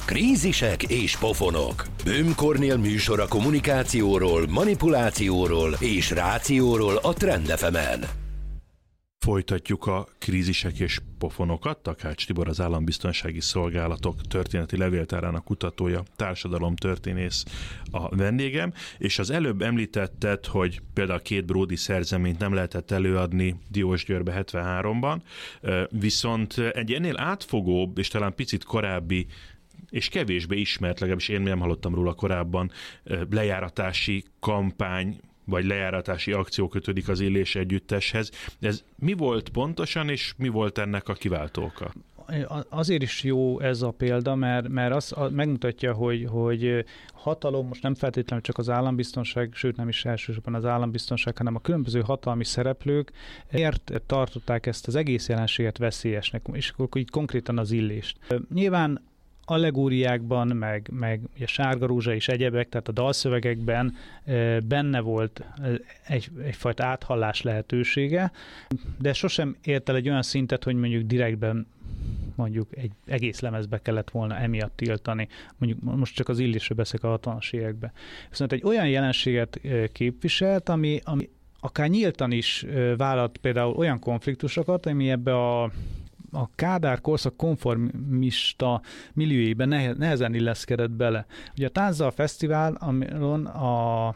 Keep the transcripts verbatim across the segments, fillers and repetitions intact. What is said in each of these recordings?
Krízisek és pofonok. Böhm Kornél műsora kommunikációról, manipulációról és rációról a Trend ef emen. Folytatjuk a krízisek és pofonokat. Takács Tibor, az Állambiztonsági Szolgálatok történeti levéltárának kutatója, társadalomtörténész a vendégem, és az előbb említetted, hogy például két Bródi szerzeményt nem lehetett előadni Diósgyőrbe hetvenháromban, viszont egy ennél átfogóbb és talán picit korábbi és kevésbé ismert, legalábbis én nem hallottam róla korábban, lejáratási kampány vagy lejáratási akció kötődik az Illés együtteshez. Ez mi volt pontosan, és mi volt ennek a kiváltó oka? Azért is jó ez a példa, mert, mert az megmutatja, hogy, hogy hatalom, most nem feltétlenül csak az állambiztonság, sőt nem is elsősorban az állambiztonság, hanem a különböző hatalmi szereplők miért tartották ezt az egész jelenséget veszélyesnek, és akkor így konkrétan az Illést. Nyilván allegóriákban, meg, meg ugye Sárga Rózsa és egyebek, tehát a dalszövegekben e, benne volt egy, egyfajta áthallás lehetősége, de sosem ért el egy olyan szintet, hogy mondjuk direktben mondjuk egy egész lemezbe kellett volna emiatt tiltani. Mondjuk most csak az Illésről beszélek a hatvanas években. Viszont egy olyan jelenséget képviselt, ami, ami akár nyíltan is vállalt például olyan konfliktusokat, ami ebbe a a Kádár korszak konformista millióiben nehezen illeszkedett bele. Ugye a Tánzzal Fesztivál, amilyen a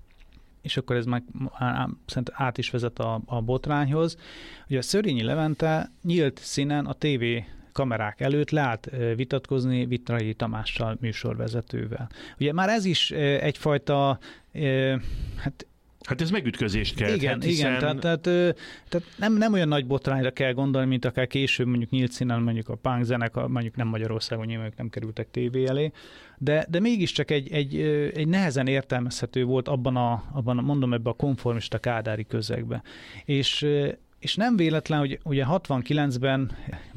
és akkor ez meg szerintem át is vezet a, a botrányhoz. Ugye a Szörényi Levente nyílt színen a tévé kamerák előtt leállt vitatkozni Vitrai Tamással, műsorvezetővel. Ugye már ez is egyfajta hát Hát ez megütközést kell. Igen, hiszen... igen, tehát, tehát, tehát nem, nem olyan nagy botrányra kell gondolni, mint akár később mondjuk nyílt színen, mondjuk a punk zenekar, mondjuk nem Magyarországon, nyilván nem kerültek tévé elé, de, de mégiscsak egy, egy, egy nehezen értelmezhető volt abban a, abban a, mondom, ebben a konformista kádári közegben. És, és nem véletlen, hogy ugye hatvankilencben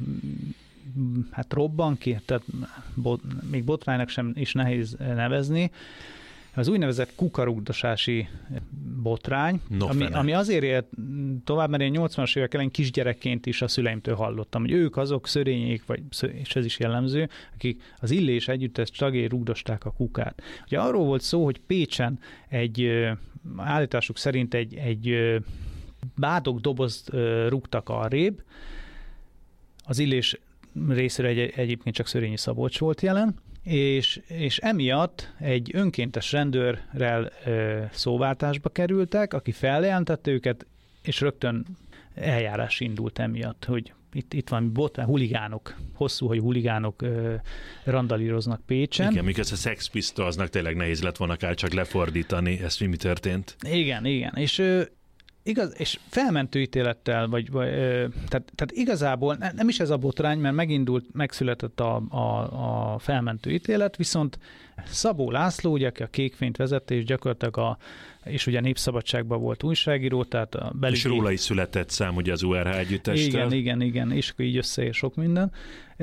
hát robban ki, tehát bot, még botránynak sem is nehéz nevezni, az úgynevezett kukarugdosási botrány, no, ami, ami azért élt tovább, mert én nyolcvanas évek elején kisgyerekként is a szüleimtől hallottam, hogy ők azok Szörényék, vagy, és ez is jellemző, akik az Illés együttes tagjai rugdosták a kukát. Ugye arról volt szó, hogy Pécsen egy állításuk szerint egy, egy bádog dobozt rúgtak arrébb, az Illés részéről egy, egyébként csak Szörényi Szabolcs volt jelen, És, és emiatt egy önkéntes rendőrrel ö, szóváltásba kerültek, aki feljelentette őket, és rögtön eljárás indult emiatt, hogy itt, itt van botrány, huligánok, hosszú, hogy huligánok ö, randalíroznak Pécsen. Igen, miközben a Sex Pistolsnak tényleg nehéz lett volna akár csak lefordítani, ezt mi, mi történt. Igen, igen, és ö, igaz, és felmentő ítélettel, vagy, vagy ö, tehát, tehát igazából ne, nem is ez a botrány, mert megindult, megszületett a, a, a felmentő ítélet, viszont Szabó László, ugye, aki a Kékfényt vezette, és gyakorlatilag a, és ugye Népszabadságban volt újságíró, tehát a belügyi... És róla is született szám, ugye az u er há együttestől. Igen, igen, igen, és akkor így összeér sok minden.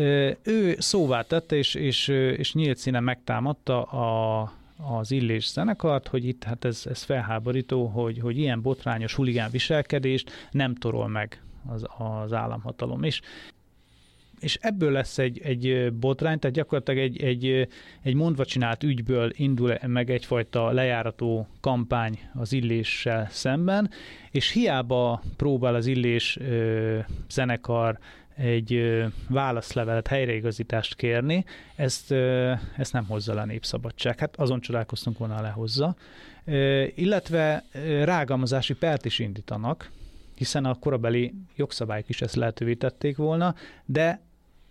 Ő szóvá tette, és, és, és nyílt színen megtámadta a az Illés zenekart, hogy itt hát ez, ez felháborító, hogy, hogy ilyen botrányos huligán viselkedést nem torol meg az, az államhatalom. És, és ebből lesz egy, egy botrány, tehát gyakorlatilag egy, egy, egy mondva csinált ügyből indul meg egyfajta lejárató kampány az Illéssel szemben, és hiába próbál az Illés ö, zenekar egy válaszlevelet, helyreigazítást kérni, ezt, ezt nem hozza le a Népszabadság. Hát azon csodálkoztunk volna, lehozza. Illetve rágalmazási pert is indítanak, hiszen a korabeli jogszabályok is ezt lehetővé tették volna, de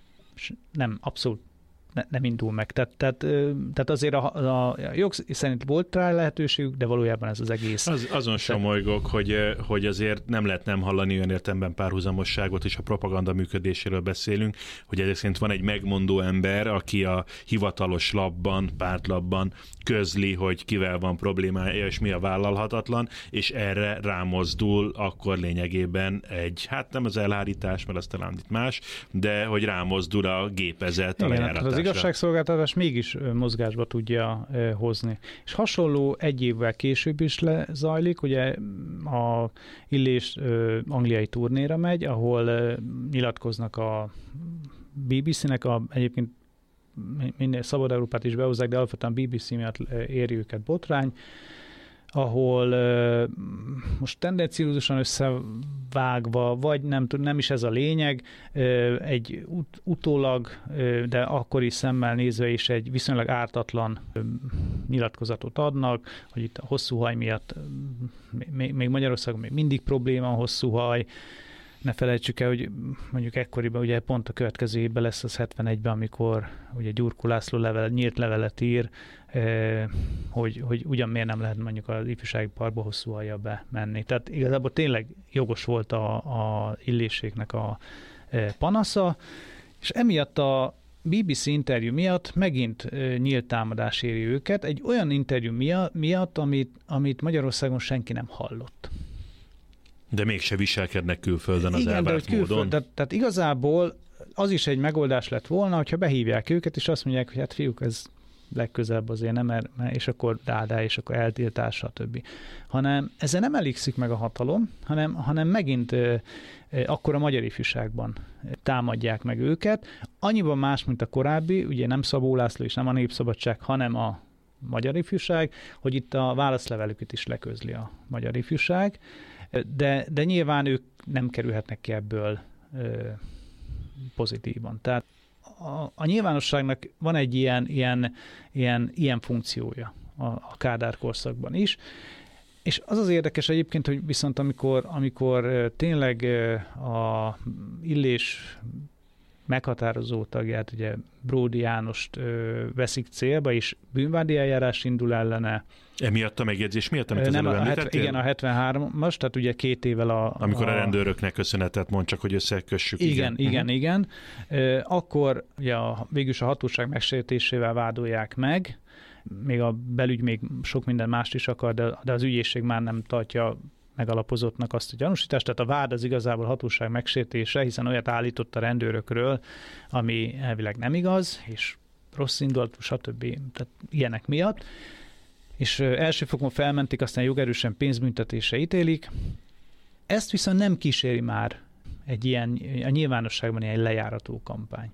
nem, abszolút ne, nem indul meg. Tehát, tehát, tehát azért a, a jog szerint volt rá lehetőségük, de valójában ez az egész. Az, azon somolygok, hogy, hogy azért nem lehet nem hallani olyan értelemben párhuzamosságot, és a propaganda működéséről beszélünk, hogy egyébként van egy megmondó ember, aki a hivatalos labban, pártlapban közli, hogy kivel van problémája, és mi a vállalhatatlan, és erre rámozdul akkor lényegében egy, hát nem az elhárítás, mert az talán itt más, de hogy rámozdul a gépezet a lejáratásra. Az igazságszolgáltatás mégis mozgásba tudja hozni. És hasonló egy évvel később is lezajlik, ugye a Illés angliai turnéra megy, ahol nyilatkoznak a bé bé cé-nek a egyébként minél Szabad Európát is behozzák, de alapvetően a bé bé cé miatt éri őket botrány, ahol uh, most tendenciózusan összevágva, vagy nem, nem is ez a lényeg, uh, egy ut- utólag, uh, de akkori szemmel nézve is egy viszonylag ártatlan uh, nyilatkozatot adnak, hogy itt a hosszú haj miatt uh, még, még Magyarországon még mindig probléma a hosszú haj. Ne felejtsük el, hogy mondjuk ekkoriban ugye pont a következő évben lesz az hetvenegyben, amikor ugye Gyurkó László levelet, nyílt levelet ír, hogy, hogy ugyan miért nem lehet mondjuk az ifjúsági parkba hosszú hajjal bemenni. Tehát igazából tényleg jogos volt a, a Illéséknek a panasza, és emiatt a bé bé cé interjú miatt megint nyílt támadás éri őket, egy olyan interjú miatt, amit, amit Magyarországon senki nem hallott. De mégse viselkednek külföldön az Igen, elvárt de külföld, módon. Tehát, tehát igazából az is egy megoldás lett volna, hogyha behívják őket, és azt mondják, hogy hát fiúk, ez legközelebb azért nem, er, és akkor dádá, és akkor eltiltás, stb. Hanem ezzel nem elégszik meg a hatalom, hanem, hanem megint ö, ö, akkor a magyar ifjúságban támadják meg őket. Annyiban más, mint a korábbi, ugye nem Szabó László és nem a Népszabadság, hanem a magyar ifjúság, hogy itt a válaszlevelüket is leközli a magyar ifjúság. De, de nyilván ők nem kerülhetnek ki ebből ö, pozitívan. Tehát a, a nyilvánosságnak van egy ilyen, ilyen, ilyen, ilyen funkciója a, a Kádár korszakban is, és az az érdekes egyébként, hogy viszont amikor, amikor tényleg a Illés meghatározó tagját, ugye Bródy Jánost ö, veszik célba, és bűnvádi eljárás indul ellene. Emiatt a megjegyzés miatt, amit az nem, előbb a említettél? Igen, a hetvenhárom-as, tehát ugye két évvel a... Amikor a, a rendőröknek köszönetet mond, csak hogy összekössük. Igen, igen, igen. Uh-huh. igen. Ö, akkor ugye a, végülis a hatóság megsértésével vádolják meg, még a belügy még sok minden mást is akar, de, de az ügyészség már nem tartja megalapozottnak azt a gyanúsítást, tehát a vád az igazából hatóság megsértése, hiszen olyat állított a rendőrökről, ami elvileg nem igaz, és rossz indulatú, stb. Tehát ilyenek miatt. És első fokon felmentik, aztán jogerősen pénzbüntetése ítélik. Ezt viszont nem kíséri már egy ilyen, a nyilvánosságban ilyen lejárató kampány.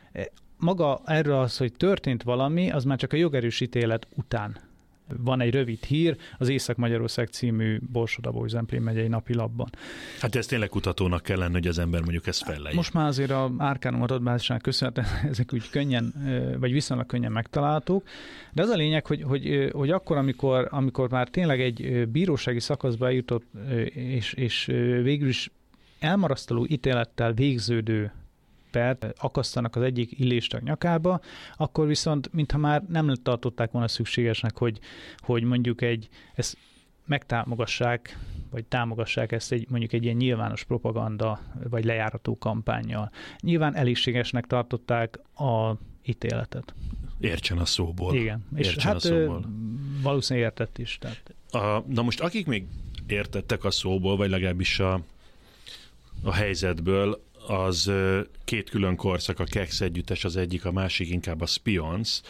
Maga erről az, hogy történt valami, az már csak a jogerős ítélet után. Van egy rövid hír az Észak-Magyarország című Borsod-Abaúj-Zemplén megyei napilapban. Hát ez tényleg kutatónak kell lenni, hogy az ember mondjuk ezt fellejje. Most már azért a Árkánum adatbázisnak köszönhetően ezek úgy könnyen, vagy viszonylag könnyen megtalálhatók, de az a lényeg, hogy, hogy, hogy akkor, amikor, amikor már tényleg egy bírósági szakaszba eljutott, és, és végül is elmarasztaló ítélettel végződő pert akasztanak az egyik Illéstak nyakába, akkor viszont, mintha már nem tartották volna szükségesnek, hogy, hogy mondjuk egy, ezt megtámogassák, vagy támogassák ezt egy, mondjuk egy ilyen nyilvános propaganda, vagy lejárató kampánnyal. Nyilván elégségesnek tartották a ítéletet. Értsen a szóból. Igen, és Értsen hát a szóból. valószínűleg értett is. Tehát. A, na most akik még értettek a szóból, vagy legalábbis a, a helyzetből, az két külön korszak, a Kex együttes az egyik, a másik inkább a Spions,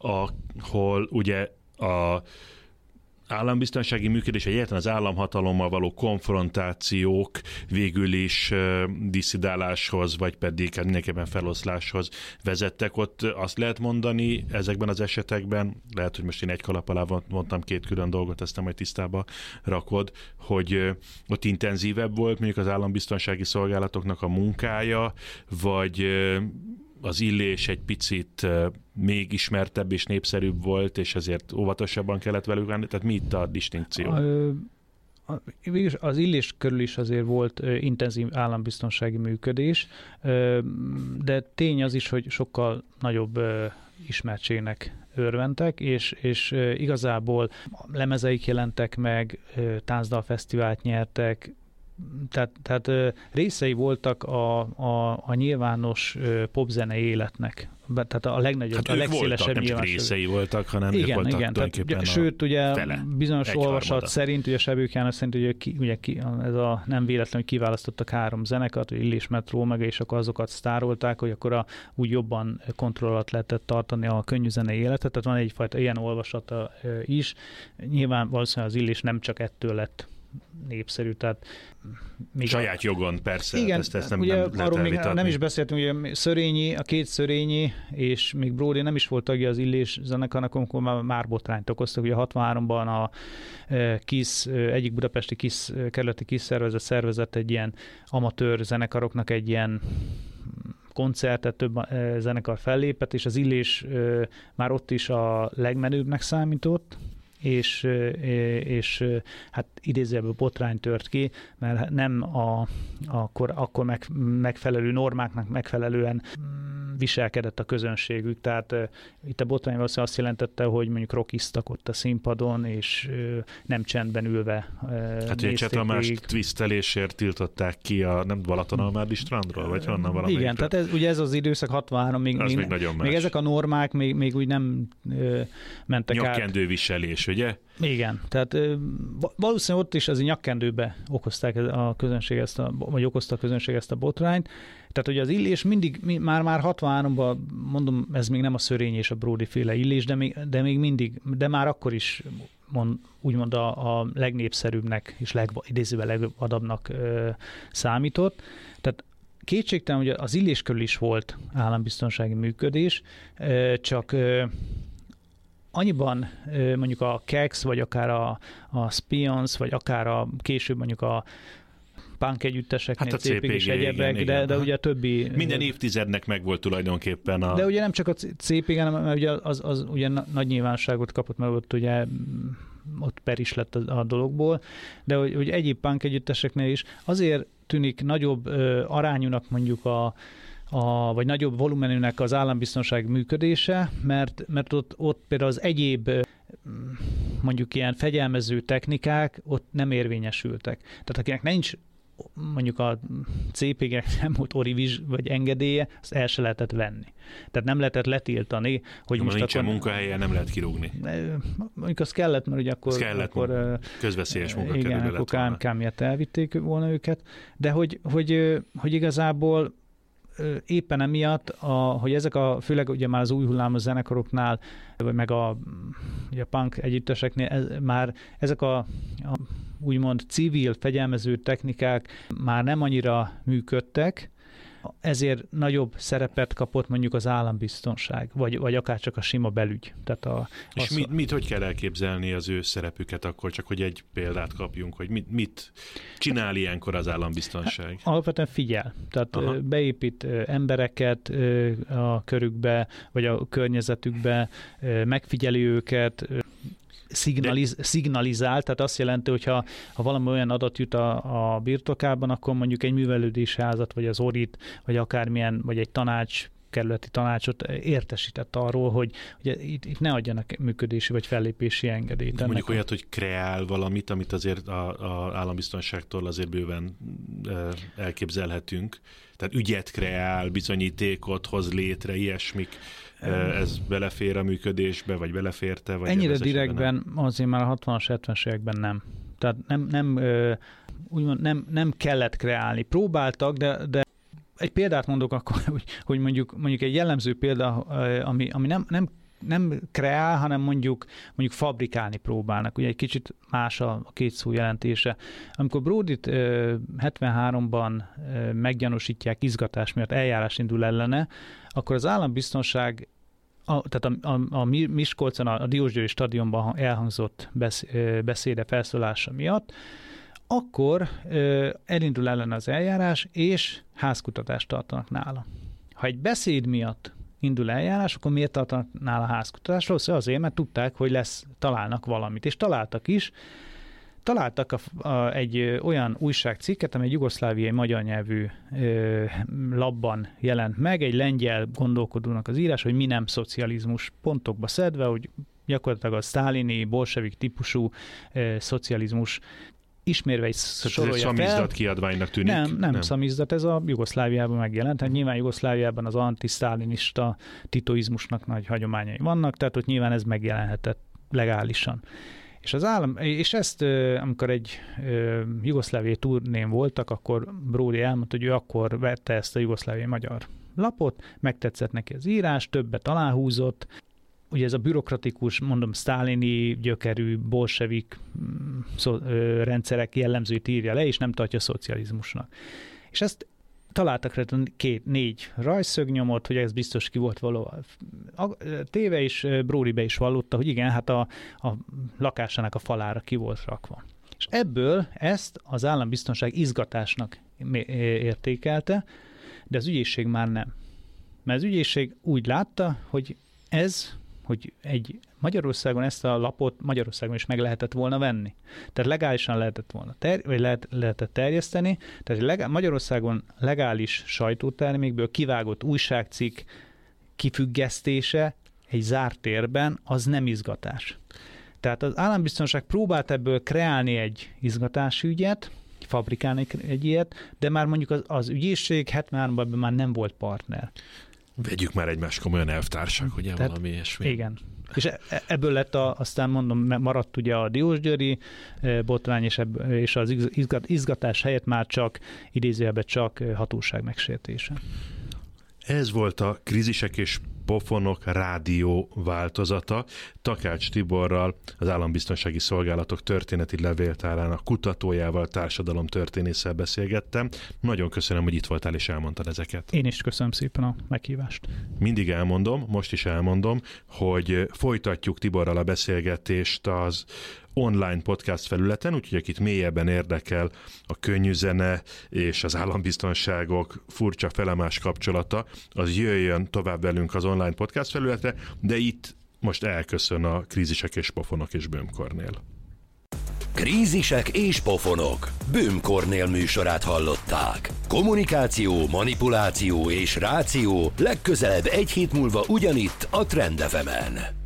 ahol ugye a állambiztonsági működés, egyáltalán az államhatalommal való konfrontációk végül is uh, disszidáláshoz, vagy pedig hát mindenképpen feloszláshoz vezettek. Ott azt lehet mondani ezekben az esetekben, lehet, hogy most én egy kalap alá mondtam két külön dolgot, ezt nem majd tisztába rakod, hogy uh, ott intenzívebb volt mondjuk az állambiztonsági szolgálatoknak a munkája, vagy uh, az Illés egy picit uh, még ismertebb és népszerűbb volt, és ezért óvatosabban kellett velük állni. Tehát mi itt a distinkció? A, a, az Illés körül is azért volt uh, intenzív állambiztonsági működés, uh, de tény az is, hogy sokkal nagyobb uh, ismertségnek örventek, és, és uh, igazából lemezeik jelentek meg, uh, táncdalfesztivált nyertek, Tehát, tehát részei voltak a, a, a nyilvános popzene életnek. Tehát a legnagyobb, hát a legszélesebb nyilvános. Nem csak részei voltak, hanem igen, ők voltak igen. tulajdonképpen Tehát, sőt, ugye fele, bizonyos olvasat harmada. szerint, ugye Sebők János szerint, ugye, ki, ugye ki, ez a nem véletlen, hogy kiválasztottak három zenekart, hogy Illés, Metró, meg, és akkor azokat sztárolták, hogy akkor a, úgy jobban kontroll alatt lehetett tartani a könnyű zenei életet. Tehát van egyfajta ilyen olvasata is. Nyilván valószínűleg az Illés nem csak ettől lett népszerű, tehát még saját a... jogon, persze, igen, ezt, ezt nem, ugye, nem lehet elvitatni. Nem is beszéltünk, ugye Szörényi, a két Szörényi, és még Bródi nem is volt tagja az Illés zenekarnak, amikor már, már botrányt okoztak. Ugye hatvanháromban a KISZ, egyik budapesti KISZ, kerületi KISZ szervezet szervezett egy ilyen amatőr zenekaroknak egy ilyen koncertet, több zenekar fellépett, és az Illés már ott is a legmenőbbnek számított, és, és hát idézőjelből botrány tört ki, mert nem a, akkor, akkor meg, megfelelő normáknak megfelelően viselkedett a közönségük. Tehát uh, itt a botrány valószínűleg azt jelentette, hogy mondjuk rockiztak ott a színpadon, és uh, nem csendben ülve uh, hát ugye Cseh Tamást twisztelésért tiltották ki a nem Balatonalmádi strandról, vagy honnan valamelyikről? Igen, tehát ez, ugye ez az időszak hatvanhárom, még, még, még, nagyon még ezek a normák még, még úgy nem uh, mentek át. Nyakkendőviselés, ugye? Igen, tehát uh, valószínűleg ott is az nyakkendőbe okozták a közönség ezt a, vagy okozta a közönség ezt a botrányt. Tehát ugye az Illés mindig, már-már hatvanháromban, mondom, ez még nem a Szörény és a Bródi féle Illés, de még, de még mindig, de már akkor is mond, úgymond a, a legnépszerűbbnek és leg, idézőben legvadabbnak ö, számított. Tehát kétségtelen, hogy az Illés körül is volt állambiztonsági működés, ö, csak ö, annyiban ö, mondjuk a Kex, vagy akár a, a Spions, vagy akár a később mondjuk a punk együtteseknél, hát cé pé gé és egyebek, de, de ugye a többi... Minden évtizednek megvolt tulajdonképpen a... De ugye nem csak a cé pé gé, hanem ugye az, az ugye nagy nyilvánosságot kapott, mert ott ugye ott per is lett a, a dologból, de hogy, hogy egyéb punk együtteseknél is azért tűnik nagyobb ö, arányúnak mondjuk a A, vagy nagyobb volumenűnek az állambiztonság működése, mert, mert ott, ott például az egyéb mondjuk ilyen fegyelmező technikák ott nem érvényesültek. Tehát akinek nincs mondjuk a cé pé gének nem volt oriviz vagy engedélye, azt el se lehetett venni. Tehát nem lehetett letiltani, hogy ja, most nincsen akkor... munkahelyen, nem lehet kirúgni. Mondjuk az kellett, mert ugye akkor... Az kellett, akkor közveszélyes munka igen, kerülő akkor ká em miatt elvitték volna őket, de hogy, hogy, hogy igazából éppen emiatt, a, hogy ezek a, főleg ugye már az új hullámos zenekaroknál, vagy meg a, ugye a punk együtteseknél ez, már ezek a, a úgymond civil fegyelmező technikák már nem annyira működtek, ezért nagyobb szerepet kapott mondjuk az állambiztonság, vagy, vagy akár csak a sima belügy. Tehát a, és mit, mit, hogy kell elképzelni az ő szerepüket akkor, csak hogy egy példát kapjunk, hogy mit, mit csinál ilyenkor az állambiztonság? Hát, alapvetően figyel. Tehát Aha. beépít embereket a körükbe, vagy a környezetükbe, megfigyeli őket, Szignaliz, szignalizál, tehát azt jelenti, hogy ha, ha valami olyan adat jut a, a birtokában, akkor mondjuk egy művelődési házat, vagy az orit, vagy akármilyen, vagy egy tanács, kerületi tanácsot értesített arról, hogy, hogy itt, itt ne adjanak működési vagy fellépési engedélyt. Mondjuk olyat, hogy kreál valamit, amit azért az állambiztonságtól azért bőven elképzelhetünk. Tehát ügyet kreál, bizonyítékot hoz létre, ilyesmik. Ez belefér a működésbe, vagy beleférte? Vagy ennyire direktben azért már a hatvanas, hetvenes években nem. Tehát nem, nem, úgymond nem, nem kellett kreálni. Próbáltak, de, de egy példát mondok akkor, hogy, hogy mondjuk, mondjuk egy jellemző példa, ami, ami nem, nem, nem kreál, hanem mondjuk, mondjuk fabrikálni próbálnak. Ugye egy kicsit más a, a két szó jelentése. Amikor Bródit hetvenháromban meggyanúsítják izgatás miatt, eljárás indul ellene, akkor az állambiztonság, a, tehát a, a, a Miskolcon, a Diósgyőri stadionban elhangzott besz, beszéde felszólása miatt, akkor ö, elindul ellen az eljárás, és házkutatást tartanak nála. Ha egy beszéd miatt indul eljárás, akkor miért tartanak nála házkutatást? Azért, mert tudták, hogy lesz, találnak valamit. És találtak is. Találtak a, a, egy olyan újságcikket, amely egy jugoszláviai magyar nyelvű ö, labban jelent meg, egy lengyel gondolkodónak az írás, hogy mi nem szocializmus, pontokba szedve, hogy gyakorlatilag a sztálini, bolsevik típusú ö, szocializmus ismérve is sorolja fel. Ez egy szamizdat kiadványnak tűnik? Nem, nem, nem szamizdat, ez a Jugoszláviában megjelent. Hát nyilván Jugoszláviában az antisztálinista titoizmusnak nagy hagyományai vannak, tehát ott nyilván ez megjelenhetett legálisan. És, az állam, és ezt, amikor egy jugoszláviai turnén voltak, akkor Bródi elmondta, hogy ő akkor vette ezt a jugoszláviai magyar lapot, megtetszett neki az írás, többet aláhúzott. ugye ez a bürokratikus, mondom, sztálini gyökerű, bolsevik szó, ö, rendszerek jellemzőit írja le, és nem tartja szocializmusnak. És ezt találtak rá két, négy rajszögnyomot, hogy ez biztos ki volt való. A téve is, Bródibe is vallotta, hogy igen, hát a, a lakásának a falára ki volt rakva. És ebből ezt az állambiztonság izgatásnak értékelte, de az ügyészség már nem. Mert az ügyészség úgy látta, hogy ez, hogy egy Magyarországon ezt a lapot Magyarországon is meg lehetett volna venni. Tehát legálisan lehetett volna ter- vagy lehet, lehetett terjeszteni. Tehát legál- Magyarországon legális sajtótermékből kivágott újságcikk kifüggesztése egy zárt térben az nem izgatás. Tehát az állambiztonság próbált ebből kreálni egy izgatási ügyet, fabrikálni egy ilyet, de már mondjuk az, az ügyészség hetvenháromban már nem volt partner. Vegyük már egymás komolyan, elvtársak, ugye, Tehát, valami ilyesmi. Igen. És ebből lett, a, aztán mondom, maradt ugye a diósgyőri botrány, és, ebből, és az izgat, izgatás helyett már csak, idézőjelben csak hatóság megsértése. Ez volt a Krízisek és pofonok rádió változata. Takács Tiborral, az Állambiztonsági Szolgálatok történeti levéltárának kutatójával, társadalomtörténésszel beszélgettem. Nagyon köszönöm, hogy itt voltál és elmondtad ezeket. Én is köszönöm szépen a meghívást. Mindig elmondom, most is elmondom, hogy folytatjuk Tiborral a beszélgetést az online podcast felületen, úgyhogy akit mélyebben érdekel a könnyű zene és az állambiztonságok furcsa felemás kapcsolata, az jöjjön tovább velünk az online podcast felületre, de itt most elköszön a Krízisek és pofonok és Böhm Kornél. Krízisek és pofonok. Böhm Kornél műsorát hallották. Kommunikáció, manipuláció és ráció legközelebb egy hét múlva ugyanitt a Trend ef emen.